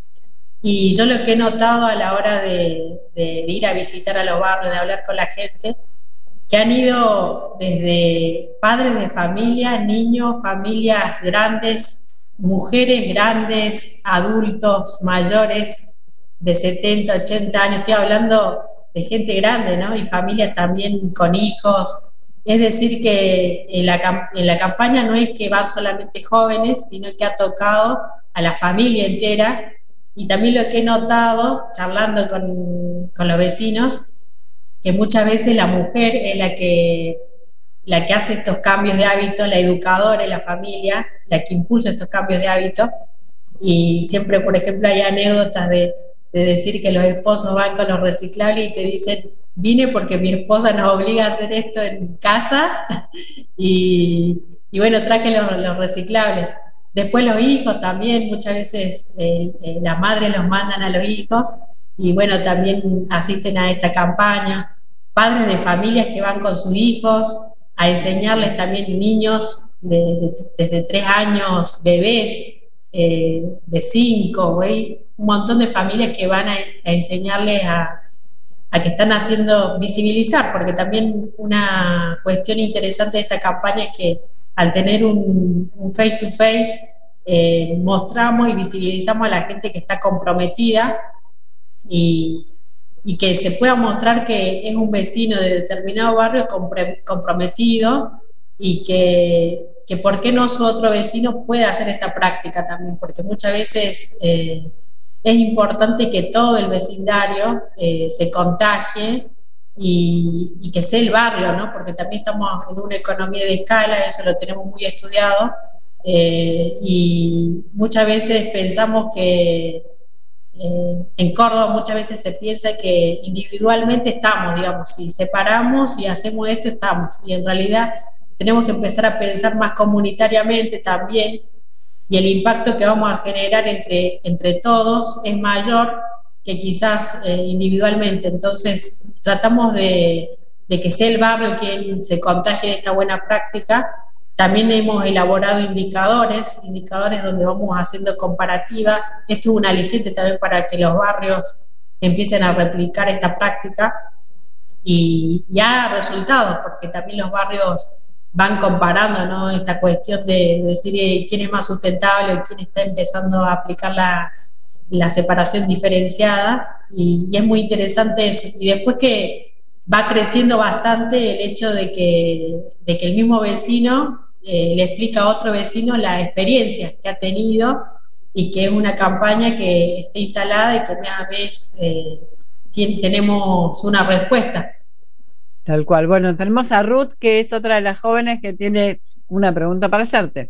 y yo lo que he notado a la hora de, de, de ir a visitar a los barrios, de hablar con la gente, que han ido desde padres de familia, niños, familias grandes, mujeres grandes, adultos mayores de setenta, ochenta años, estoy hablando de gente grande, ¿no? Y familias también con hijos. Es decir, que en la, en la campaña no es que van solamente jóvenes, sino que ha tocado a la familia entera. Y también lo que he notado, charlando con, con los vecinos, que muchas veces la mujer es la que, la que hace estos cambios de hábito, la educadora en la familia, la que impulsa estos cambios de hábito. Y siempre, por ejemplo, hay anécdotas de, de decir que los esposos van con los reciclables y te dicen, vine porque mi esposa nos obliga a hacer esto en casa y, y bueno, traje los, los reciclables. Después los hijos también, muchas veces eh, eh, las madres los mandan a los hijos y bueno, también asisten a esta campaña. Padres de familias que van con sus hijos a enseñarles también, niños de, de, desde tres años, bebés eh, de cinco, güey, un montón de familias que van a, a enseñarles a, a que están haciendo visibilizar, porque también una cuestión interesante de esta campaña es que al tener un, un face to face eh, mostramos y visibilizamos a la gente que está comprometida y, y que se pueda mostrar que es un vecino de determinado barrio compre, comprometido y que, que por qué no su otro vecino puede hacer esta práctica también, porque muchas veces eh, es importante que todo el vecindario eh, se contagie y, y que sea el barrio, ¿no? Porque también estamos en una economía de escala, eso lo tenemos muy estudiado, eh, y muchas veces pensamos que eh, en Córdoba muchas veces se piensa que individualmente estamos, digamos, si separamos y hacemos esto estamos, y en realidad tenemos que empezar a pensar más comunitariamente también, y el impacto que vamos a generar entre, entre todos es mayor que quizás eh, individualmente. Entonces tratamos de, de que sea el barrio quien se contagie de esta buena práctica. También hemos elaborado indicadores, indicadores donde vamos haciendo comparativas. Esto es un aliciente también para que los barrios empiecen a replicar esta práctica y, y ha resultados, porque también los barrios van comparando, ¿no? Esta cuestión de decir eh, quién es más sustentable, quién está empezando a aplicar la, la separación diferenciada, y, y es muy interesante eso. Y después que va creciendo bastante el hecho de que, de que el mismo vecino eh, le explica a otro vecino la experiencia que ha tenido y que es una campaña que está instalada y que cada vez eh, tiene, tenemos una respuesta. Tal cual. Bueno, tenemos a Ruth, que es otra de las jóvenes que tiene una pregunta para hacerte.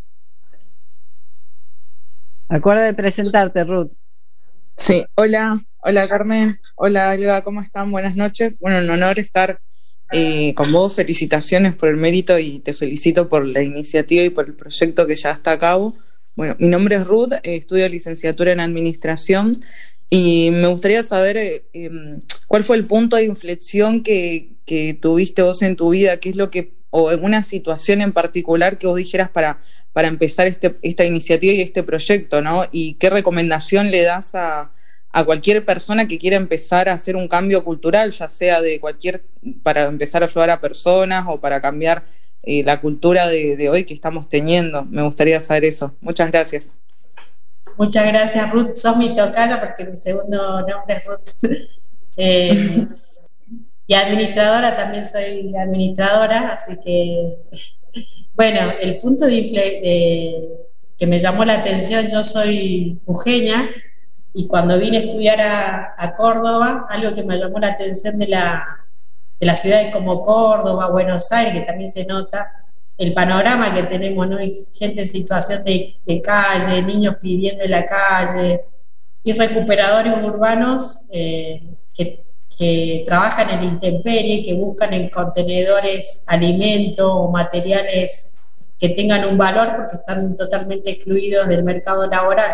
Acuerda de presentarte, Ruth. Sí, hola, hola Carmen, hola Elga, ¿cómo están? Buenas noches. Bueno, un honor estar eh, con vos, felicitaciones por el mérito y te felicito por la iniciativa y por el proyecto que ya está a cabo. Bueno, mi nombre es Ruth, eh, estudio licenciatura en Administración y me gustaría saber eh, eh, cuál fue el punto de inflexión que, que tuviste vos en tu vida, qué es lo que, o alguna situación en particular que vos dijeras para, para empezar este, esta iniciativa y este proyecto, ¿no? Y qué recomendación le das a, a cualquier persona que quiera empezar a hacer un cambio cultural, ya sea de cualquier, para empezar a ayudar a personas o para cambiar eh, la cultura de, de hoy que estamos teniendo. Me gustaría saber eso. Muchas gracias. Muchas gracias, Ruth. Sos mi tocaya porque mi segundo nombre es Ruth. eh, y administradora, también soy administradora, así que, bueno, el punto de, de que me llamó la atención, yo soy jujeña, y cuando vine a estudiar a, a Córdoba, algo que me llamó la atención de, la, de las ciudades como Córdoba, Buenos Aires, que también se nota, el panorama que tenemos, ¿no? Hay gente en situación de, de calle, niños pidiendo en la calle, y recuperadores urbanos eh, que, que trabajan en la intemperie, que buscan en contenedores alimentos o materiales que tengan un valor porque están totalmente excluidos del mercado laboral.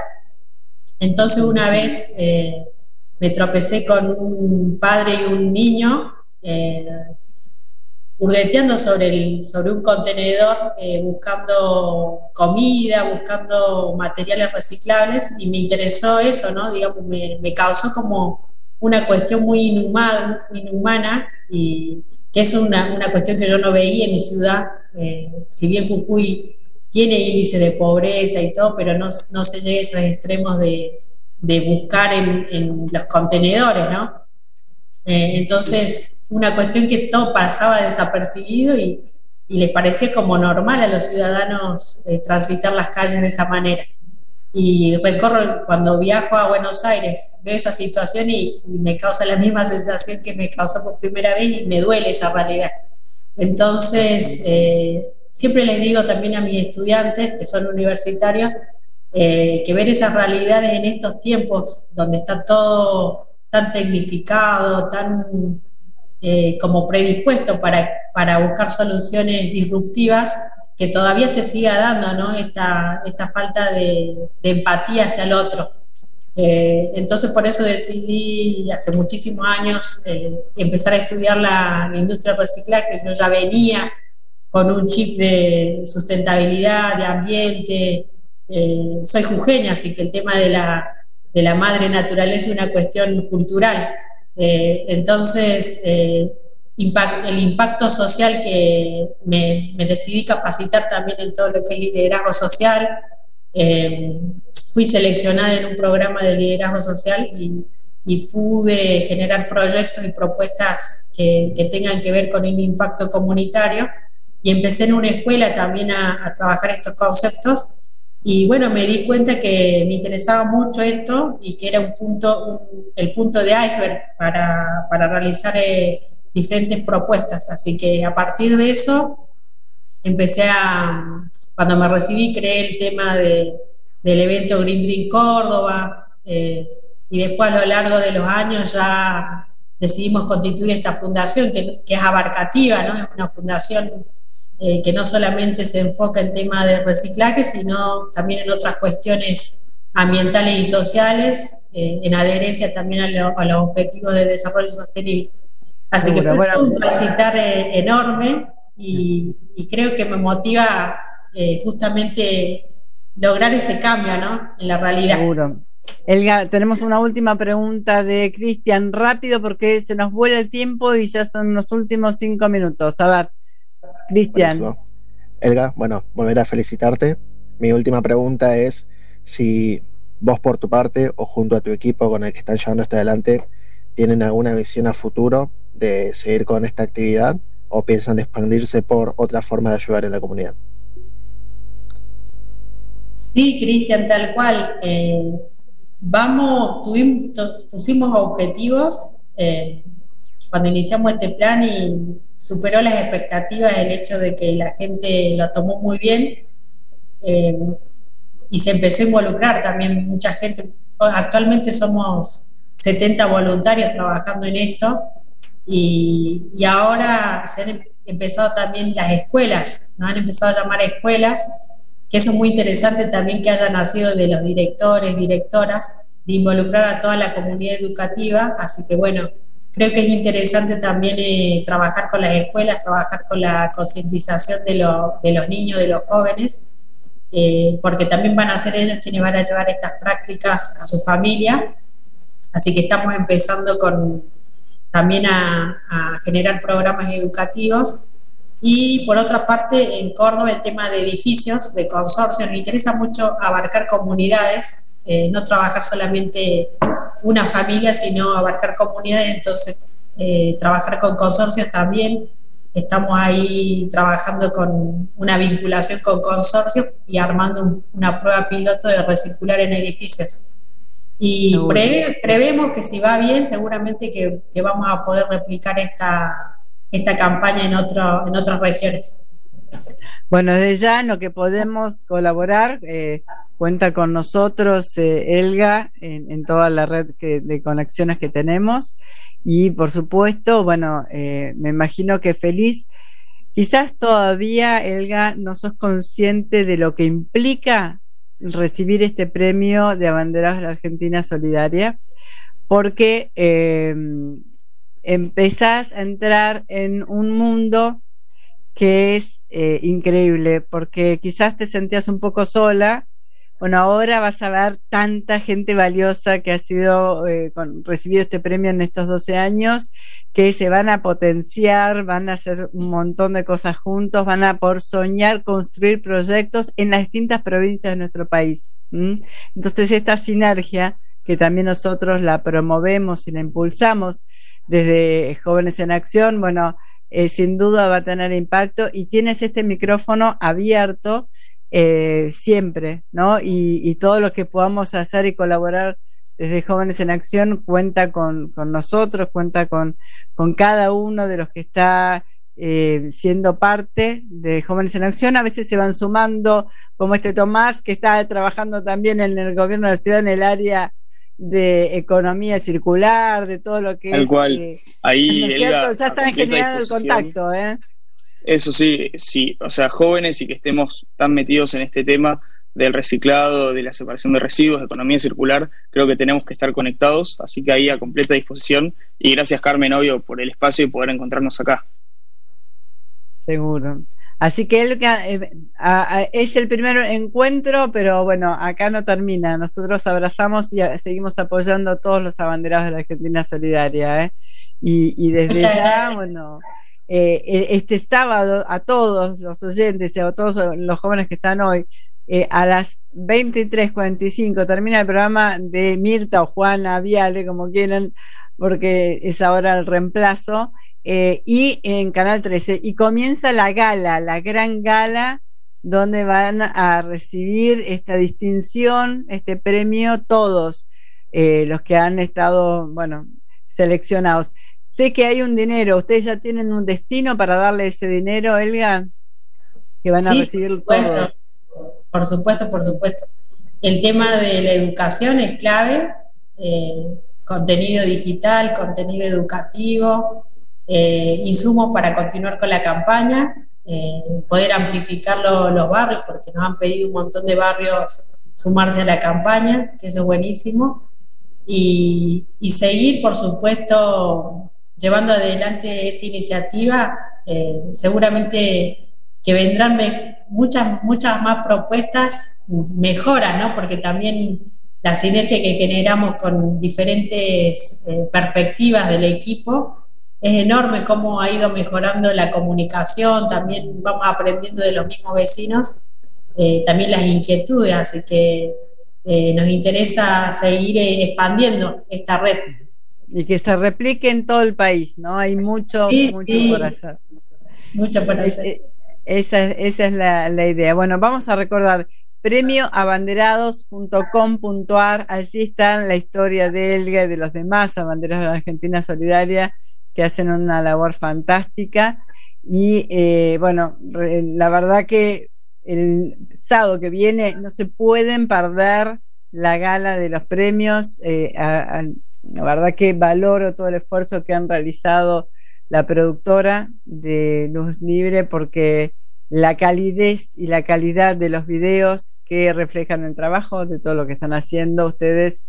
Entonces una vez eh, me tropecé con un padre y un niño eh, hurgueteando sobre, el, sobre un contenedor, eh, buscando comida, buscando materiales reciclables, y me interesó eso, ¿no? Digamos, me, me causó como una cuestión muy inhumana, inhumana y que es una, una cuestión que yo no veía en mi ciudad, eh, si bien Jujuy tiene índice de pobreza y todo, pero no, no se llega a esos extremos de, de buscar en, en los contenedores, ¿no? Eh, entonces, una cuestión que todo pasaba desapercibido y, y les parecía como normal a los ciudadanos eh, transitar las calles de esa manera. Y recorro, cuando viajo a Buenos Aires, veo esa situación y, y me causa la misma sensación que me causó por primera vez y me duele esa realidad. Entonces, eh, siempre les digo también a mis estudiantes, que son universitarios, eh, que ver esas realidades en estos tiempos donde está todo tan tecnificado, tan eh, como predispuesto para, para buscar soluciones disruptivas, que todavía se siga dando, ¿no? Esta, esta falta de, de empatía hacia el otro. Eh, entonces por eso decidí hace muchísimos años eh, empezar a estudiar la, la industria del reciclaje. Yo ya venía con un chip de sustentabilidad, de ambiente, eh, soy jujeña, así que el tema de la, de la madre naturaleza es una cuestión cultural. Eh, entonces, eh, impact, el impacto social que me, me decidí capacitar también en todo lo que es liderazgo social. Eh, fui seleccionada en un programa de liderazgo social y, y pude generar proyectos y propuestas que, que tengan que ver con el impacto comunitario, y empecé en una escuela también a, a trabajar estos conceptos. Y bueno, me di cuenta que me interesaba mucho esto y que era un punto, un, el punto de iceberg para, para realizar eh, diferentes propuestas. Así que a partir de eso empecé a, cuando me recibí, creé el tema de, del evento Green Dream Córdoba, eh, y después a lo largo de los años ya decidimos constituir esta fundación que, que es abarcativa, ¿no? Es una fundación Eh, que no solamente se enfoca en temas de reciclaje, sino también en otras cuestiones ambientales y sociales, eh, en adherencia también a, lo, a los objetivos de desarrollo sostenible. Así Seguro, que fue bueno. un transitar eh, enorme y, y creo que me motiva eh, justamente lograr ese cambio, ¿no? En la realidad. Seguro. Elga, tenemos una última pregunta de Cristian, rápido porque se nos vuela el tiempo y ya son los últimos cinco minutos. A ver, Cristian. Elga, bueno, volver a felicitarte. Mi última pregunta es si vos por tu parte o junto a tu equipo con el que están llevando esto adelante tienen alguna visión a futuro de seguir con esta actividad o piensan expandirse por otra forma de ayudar en la comunidad. Sí, Cristian, tal cual. Eh, vamos, tuvimos, pusimos objetivos eh, cuando iniciamos este plan y superó las expectativas el hecho de que la gente lo tomó muy bien eh, y se empezó a involucrar también mucha gente. Actualmente somos setenta voluntarios trabajando en esto y, y ahora se han empezado también las escuelas, nos han empezado a llamar escuelas, que eso es muy interesante también que haya nacido de los directores, directoras, de involucrar a toda la comunidad educativa, así que bueno, creo que es interesante también eh, trabajar con las escuelas, trabajar con la concientización de, lo, de los niños, de los jóvenes, eh, porque también van a ser ellos quienes van a llevar estas prácticas a su familia, así que estamos empezando con, también a, a generar programas educativos. Y por otra parte, en Córdoba el tema de edificios, de consorcios, me interesa mucho abarcar comunidades, eh, no trabajar solamente una familia, sino abarcar comunidades, entonces eh, trabajar con consorcios también. Estamos ahí trabajando con una vinculación con consorcios y armando un, una prueba piloto de recircular en edificios. Y pre, prevemos que si va bien, seguramente que, que vamos a poder replicar esta... esta campaña en, otro, en otras regiones. Bueno, desde ya en lo que podemos colaborar, eh, cuenta con nosotros eh, Elga en, en toda la red que, de conexiones que tenemos y por supuesto, bueno, eh, me imagino que feliz, quizás todavía Elga no sos consciente de lo que implica recibir este premio de Abanderados de la Argentina Solidaria, porque eh, empezás a entrar en un mundo que es eh, increíble, porque quizás te sentías un poco sola. Bueno, ahora vas a ver tanta gente valiosa que ha sido eh, con, recibido este premio en estos doce años, que se van a potenciar, van a hacer un montón de cosas juntos, van a por soñar, construir proyectos en las distintas provincias de nuestro país. ¿Mm? Entonces esta sinergia, que también nosotros la promovemos y la impulsamos desde Jóvenes en Acción, bueno, eh, sin duda va a tener impacto, y tienes este micrófono abierto eh, siempre, ¿no? Y, y todo lo que podamos hacer y colaborar desde Jóvenes en Acción cuenta con, con nosotros, cuenta con, con cada uno de los que está eh, siendo parte de Jóvenes en Acción. A veces se van sumando, como este Tomás, que está trabajando también en el gobierno de la ciudad en el área de economía circular, de todo lo que Tal es. cual. Eh, Ahí, ¿no es Elga, cierto? Ya a están completa generando el disposición. contacto, ¿eh? Eso sí, sí, o sea, jóvenes y que estemos tan metidos en este tema del reciclado, de la separación de residuos, de economía circular, creo que tenemos que estar conectados, así que ahí a completa disposición, y gracias, Carmen, obvio, por el espacio y poder encontrarnos acá. Seguro. Así que él eh, a, a, es el primer encuentro, pero bueno, acá no termina. Nosotros abrazamos y a, seguimos apoyando a todos los abanderados de la Argentina Solidaria, ¿eh? Y, y desde ya, bueno, eh, este sábado a todos los oyentes y a todos los jóvenes que están hoy, eh, a las veintitrés cuarenta y cinco termina el programa de Mirta o Juana Viale, como quieran, porque es ahora el reemplazo. Eh, y en Canal trece, y comienza la gala, la gran gala, donde van a recibir esta distinción, este premio, todos eh, los que han estado, bueno, seleccionados. Sé que hay un dinero, ¿ustedes ya tienen un destino para darle ese dinero, Elga? Que van sí, a recibir por todos. Por supuesto, por supuesto. El tema de la educación es clave, eh, contenido digital, contenido educativo, Eh, insumos para continuar con la campaña, eh, poder amplificar lo, los barrios, porque nos han pedido un montón de barrios sumarse a la campaña, que eso es buenísimo, y, y seguir, por supuesto, llevando adelante esta iniciativa. Eh, seguramente que vendrán me, muchas, muchas más propuestas, mejoras, ¿no? Porque también la sinergia que generamos con diferentes eh, perspectivas del equipo es enorme, cómo ha ido mejorando la comunicación, también vamos aprendiendo de los mismos vecinos, eh, también las inquietudes, así que eh, nos interesa seguir eh, expandiendo esta red. Y que se replique en todo el país, ¿no? Hay mucho, sí, mucho sí. por hacer. Mucho por hacer. Es, esa, esa es la, la idea. Bueno, vamos a recordar premio abanderados punto com punto a r, allí está la historia de Elga y de los demás abanderados de la Argentina Solidaria, que hacen una labor fantástica. Y eh, bueno, re, la verdad que el sábado que viene no se pueden perder la gala de los premios. Eh, a, a, la verdad que valoro todo el esfuerzo que han realizado la productora de Luz Libre, porque la calidez y la calidad de los videos que reflejan el trabajo de todo lo que están haciendo ustedes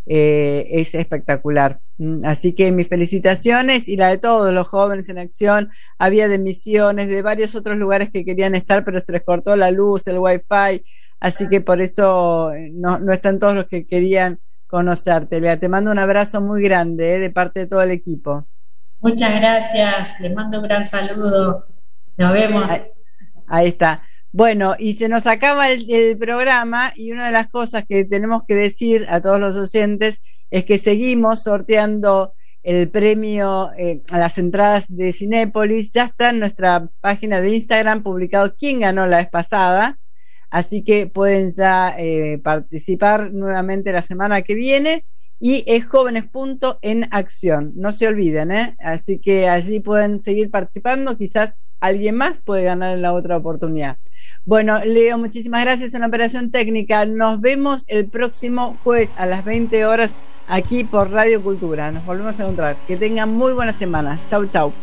Eh, es espectacular. Así que mis felicitaciones y la de todos los jóvenes en acción. Había de Misiones, de varios otros lugares que querían estar, pero se les cortó la luz, el wifi, así que por eso no, no están todos los que querían conocerte. Te mando un abrazo muy grande eh, de parte de todo el equipo. Muchas gracias, les mando un gran saludo, nos vemos. Ahí, ahí está. Bueno, y se nos acaba el, el programa, y una de las cosas que tenemos que decir a todos los oyentes es que seguimos sorteando el premio eh, a las entradas de Cinépolis. Ya está en nuestra página de Instagram publicado quién ganó la vez pasada, así que pueden ya eh, participar nuevamente la semana que viene, y es jóvenes punto en acción, no se olviden, ¿eh? Así que allí pueden seguir participando, quizás alguien más puede ganar en la otra oportunidad. Bueno, Leo, muchísimas gracias en la operación técnica. Nos vemos el próximo jueves a las veinte horas aquí por Radio Cultura. Nos volvemos a encontrar. Que tengan muy buena semana. Chau, chau.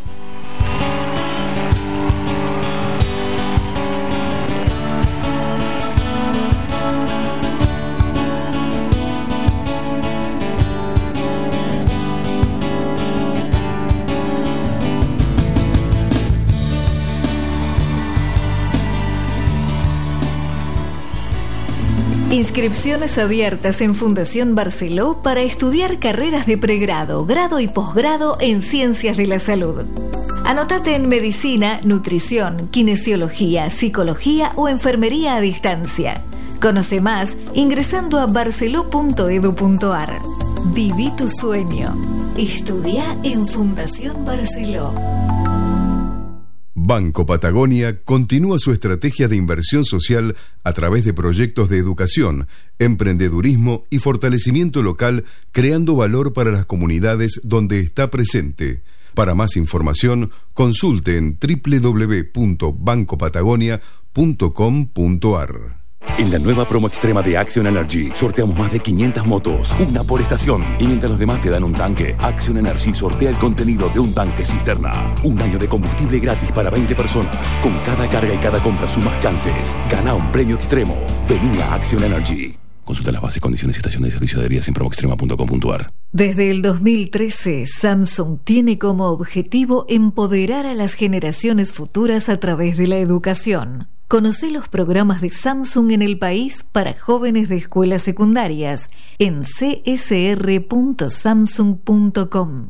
Inscripciones abiertas en Fundación Barceló para estudiar carreras de pregrado, grado y posgrado en Ciencias de la Salud. Anótate en Medicina, Nutrición, Kinesiología, Psicología o Enfermería a distancia. Conoce más ingresando a barceló punto edu punto ar. Viví tu sueño. Estudia en Fundación Barceló. Banco Patagonia continúa su estrategia de inversión social a través de proyectos de educación, emprendedurismo y fortalecimiento local, creando valor para las comunidades donde está presente. Para más información, consulte en doble u doble u doble u punto banco patagonia punto com punto ar. En la nueva promo extrema de Action Energy sorteamos más de quinientas motos, una por estación. Y mientras los demás te dan un tanque, Action Energy sortea el contenido de un tanque cisterna. Un año de combustible gratis para veinte personas. Con cada carga y cada compra sumas chances. Gana un premio extremo. Vení a Action Energy. Consulta las bases, condiciones y estación de servicio de vías en promoextrema punto com punto ar. Desde el dos mil trece, Samsung tiene como objetivo empoderar a las generaciones futuras a través de la educación. Conoce los programas de Samsung en el país para jóvenes de escuelas secundarias en c s r punto samsung punto com.